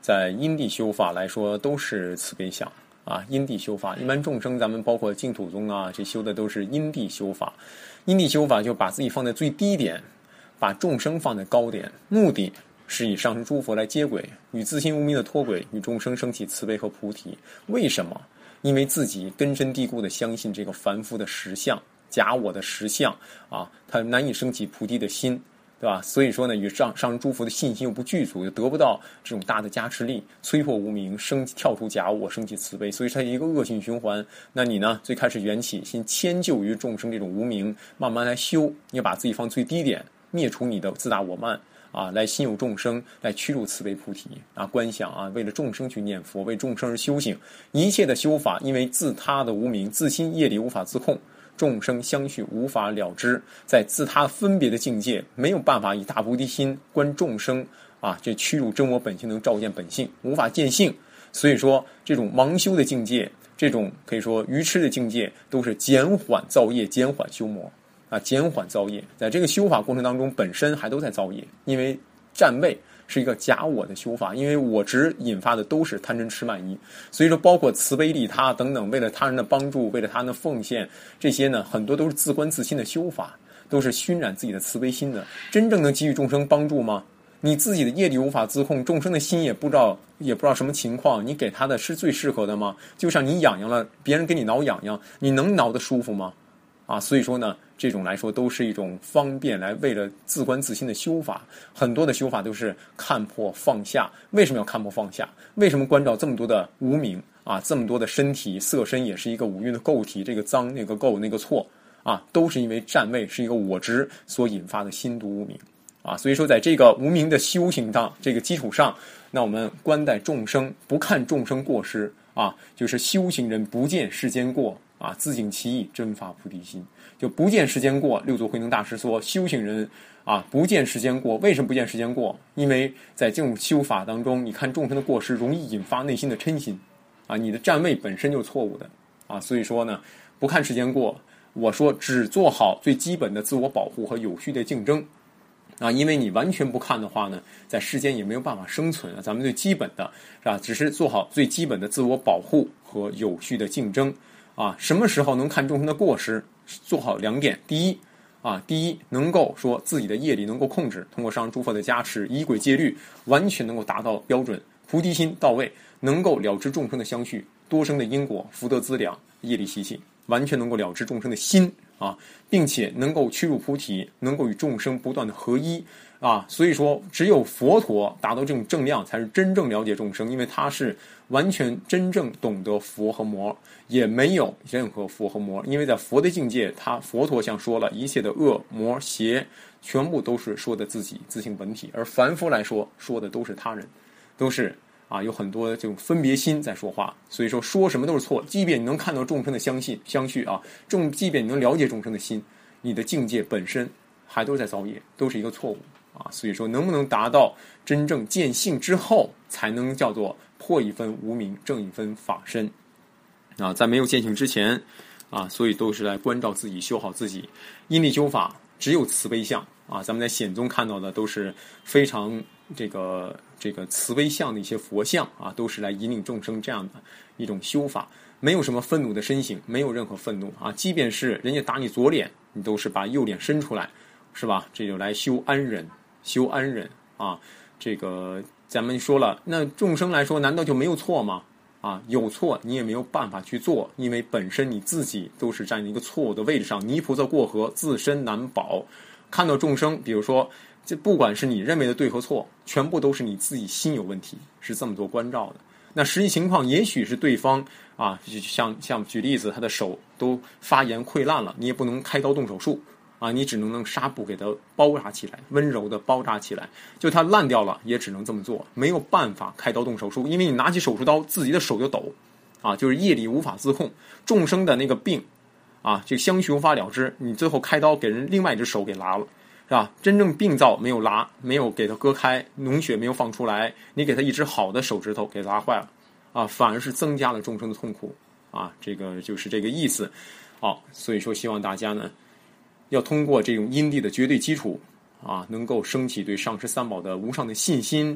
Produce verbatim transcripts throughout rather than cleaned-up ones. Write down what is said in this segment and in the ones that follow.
在因地修法来说都是慈悲相啊。因地修法，一般众生咱们包括净土宗啊，这修的都是因地修法。因地修法就把自己放在最低点，把众生放在高点，目的是以上师诸佛来接轨，与自心无明的脱轨，与众生升起慈悲和菩提。为什么？因为自己根深蒂固的相信这个凡夫的实相，假我的实相啊，他难以升起菩提的心，对吧？所以说呢，与上上师诸佛的信心又不具足，又得不到这种大的加持力，摧破无明，升跳出假我，升起慈悲，所以它是一个恶性循环。那你呢，最开始缘起，先迁就于众生这种无明，慢慢来修，你要把自己放最低点，灭除你的自大我慢啊，来心有众生，来驱入慈悲菩提啊，观想啊，为了众生去念佛，为众生而修行。一切的修法，因为自他的无明，自心业力无法自控。众生相续无法了知，在自他分别的境界，没有办法以大菩提心观众生啊，这屈辱真我本性能照见本性，无法见性。所以说，这种盲修的境界，这种可以说愚痴的境界，都是减缓造业，减缓修魔啊，减缓造业。在这个修法过程当中，本身还都在造业，因为占位是一个假我的修法，因为我执引发的都是贪嗔痴慢疑，所以说包括慈悲利他等等，为了他人的帮助，为了他人的奉献，这些呢很多都是自观自心的修法，都是熏染自己的慈悲心的。真正能给予众生帮助吗？你自己的业力无法自控，众生的心也不知道也不知道什么情况，你给他的是最适合的吗？就像你痒痒了，别人给你挠痒痒，你能挠得舒服吗？啊，所以说呢，这种来说都是一种方便来为了自观自心的修法。很多的修法都是看破放下。为什么要看破放下？为什么关照这么多的无明啊？这么多的身体色身也是一个五蕴的垢体，这个脏那个垢那个错啊，都是因为占位是一个我执所引发的心毒无明啊。所以说，在这个无明的修行上，这个基础上，那我们观待众生，不看众生过失啊，就是修行人不见世间过。啊，自净其意，真发菩提心，就不见世间过。六祖慧能大师说，修行人啊，不见世间过。为什么不见世间过？因为在这种修法当中，你看众生的过失，容易引发内心的嗔心啊，你的站位本身就是错误的啊。所以说呢，不看世间过，我说只做好最基本的自我保护和有序的竞争啊，因为你完全不看的话呢，在世间也没有办法生存啊。咱们最基本的是吧，只是做好最基本的自我保护和有序的竞争。啊，什么时候能看众生的过失？做好两点。第一，啊，第一能够说自己的业力能够控制，通过上师诸佛的加持，仪轨戒律，完全能够达到标准，菩提心到位，能够了知众生的相续，多生的因果，福德资粮，业力习气，完全能够了知众生的心啊，并且能够趋入菩提，能够与众生不断的合一啊。所以说，只有佛陀达到这种正量，才是真正了解众生，因为他是完全真正懂得佛和魔，也没有任何佛和魔，因为在佛的境界，他佛陀像说了，一切的恶魔邪全部都是说的自己自性本体，而凡夫来说说的都是他人，都是啊有很多这种分别心在说话。所以说说什么都是错，即便你能看到众生的相信相续啊，众即便你能了解众生的心，你的境界本身还都在造业，都是一个错误啊。所以说能不能达到真正见性之后，才能叫做破一分无明，正一分法身啊。在没有见性之前啊，所以都是来关照自己，修好自己。因地修法只有慈悲相啊，咱们在显宗看到的都是非常这个这个慈悲相的一些佛像啊，都是来引领众生这样的一种修法。没有什么愤怒的身形，没有任何愤怒啊，即便是人家打你左脸，你都是把右脸伸出来，是吧？这就来修安忍，修安忍啊。这个咱们说了，那众生来说，难道就没有错吗？啊，有错你也没有办法去做，因为本身你自己都是站在一个错误的位置上，泥菩萨过河，自身难保。看到众生，比如说，这不管是你认为的对和错，全部都是你自己心有问题，是这么多关照的。那实际情况也许是对方啊，像像举例子，他的手都发炎溃烂了，你也不能开刀动手术啊，你只能用纱布给它包扎起来，温柔的包扎起来。就它烂掉了，也只能这么做，没有办法开刀动手术，因为你拿起手术刀，自己的手就抖，啊，就是业力无法自控。众生的那个病，啊，这个相续无法了知，你最后开刀给人另外一只手给拉了，是吧？真正病灶没有拉，没有给它割开，脓血没有放出来，你给他一只好的手指头给拉坏了，啊，反而是增加了众生的痛苦，啊，这个就是这个意思。好，所以说希望大家呢，要通过这种因地的绝对基础啊，能够升起对上师三宝的无上的信心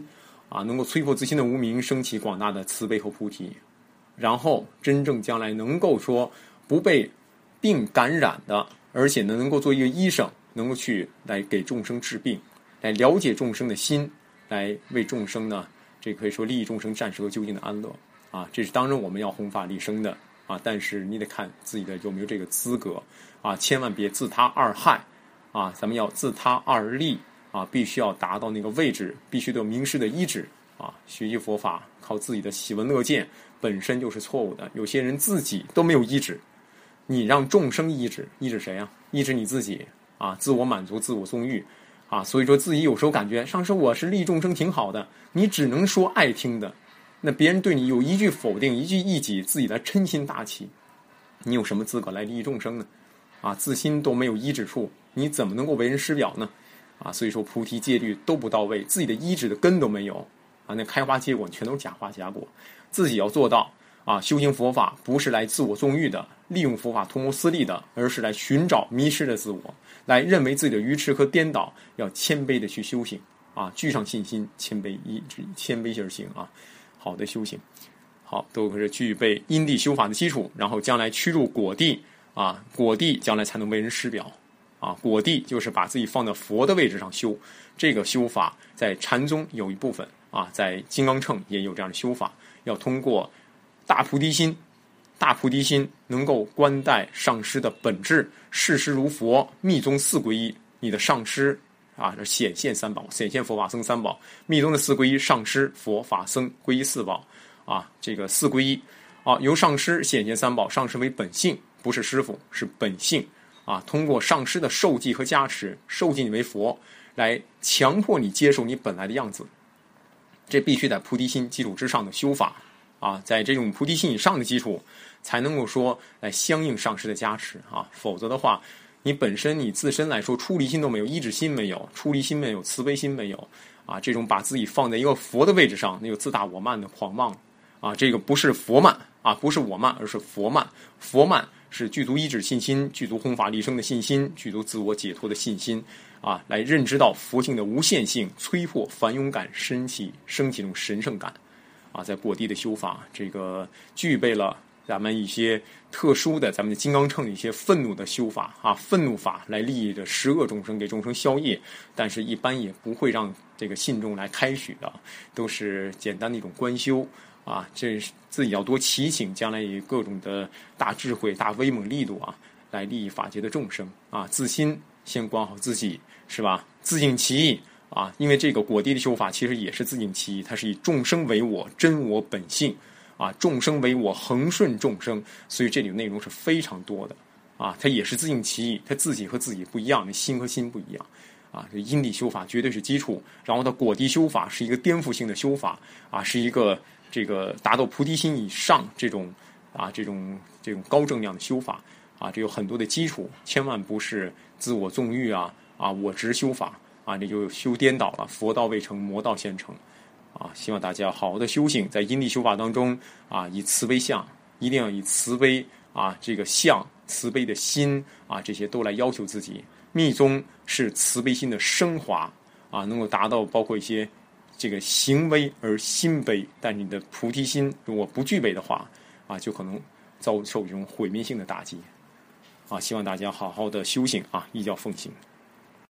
啊，能够摧破自心的无明，升起广大的慈悲和菩提，然后真正将来能够说不被病感染的，而且呢能够做一个医生，能够去来给众生治病，来了解众生的心，来为众生呢，这可以说利益众生暂时和究竟的安乐啊，这是当然我们要弘法利生的啊，但是你得看自己的有没有这个资格啊，千万别自他二害啊，咱们要自他二利啊，必须要达到那个位置，必须得有名师的医治啊。学习佛法靠自己的喜闻乐见本身就是错误的，有些人自己都没有医治，你让众生医治，医治谁啊？医治你自己啊，自我满足，自我纵欲啊。所以说自己有时候感觉上师我是利众生挺好的，你只能说爱听的，那别人对你有一句否定，一句异己，自己的嗔心大起，你有什么资格来利益众生呢？啊，自心都没有医治处，你怎么能够为人师表呢？啊，所以说菩提戒律都不到位，自己的医治的根都没有啊，那开花结果全都是假花假果。自己要做到啊，修行佛法不是来自我纵欲的，利用佛法图谋私利的，而是来寻找迷失的自我，来认为自己的愚痴和颠倒，要谦卑的去修行啊，具上信心，谦卑一谦卑而行啊，好的修行，好都是具备因地修法的基础，然后将来趋入果地啊，果地将来才能为人师表。啊，果地就是把自己放到佛的位置上修，这个修法在禅宗有一部分啊，在金刚乘也有这样的修法，要通过大菩提心，大菩提心能够观待上师的本质，视师如佛，密宗四皈依，你的上师啊，这显现三宝，显现佛法僧三宝，密宗的四皈依，上师佛法僧皈依四宝啊，这个四皈依啊，由上师显现三宝，上师为本性，不是师父，是本性。啊，通过上师的受记和加持，受记你为佛，来强迫你接受你本来的样子。这必须在菩提心基础之上的修法啊，在这种菩提心以上的基础，才能够说来相应上师的加持啊。否则的话，你本身你自身来说出离心都没有，依止心没有，出离心没有，慈悲心没有啊，这种把自己放在一个佛的位置上，那个自大我慢的狂妄啊，这个不是佛慢啊，不是我慢，而是佛慢，佛慢。是具足依止信心，具足弘法利生的信心，具足自我解脱的信心啊，来认知到佛性的无限性，摧破凡庸感，升起升起这种神圣感啊，在果地的修法，这个具备了咱们一些特殊的咱们的金刚乘的一些愤怒的修法啊，愤怒法来利益着十恶众生，给众生消业，但是一般也不会让这个信众来开许的，都是简单的一种观修。啊，这自己要多祈请，将来以各种的大智慧、大威猛力度啊，来利益法界的众生啊。自心先管好自己，是吧？自净其意啊，因为这个果地的修法其实也是自净其意，它是以众生为我，真我本性啊，众生为我，恒顺众生，所以这里的内容是非常多的啊。它也是自净其意，它自己和自己不一样，那心和心不一样。啊，这因地修法绝对是基础，然后它果地修法是一个颠覆性的修法啊，是一个这个达到菩提心以上这种啊这种这种高正量的修法啊，这有很多的基础，千万不是自我纵欲啊啊我执修法啊，这就修颠倒了，佛道未成，魔道先成啊！希望大家好好的修行，在因地修法当中啊，以慈悲相，一定要以慈悲啊这个相、慈悲的心啊这些都来要求自己。密宗是慈悲心的升华啊，能够达到包括一些这个行为而心悲，但你的菩提心如果不具备的话啊，就可能遭受这种毁灭性的打击啊！希望大家好好的修行啊，依教奉行。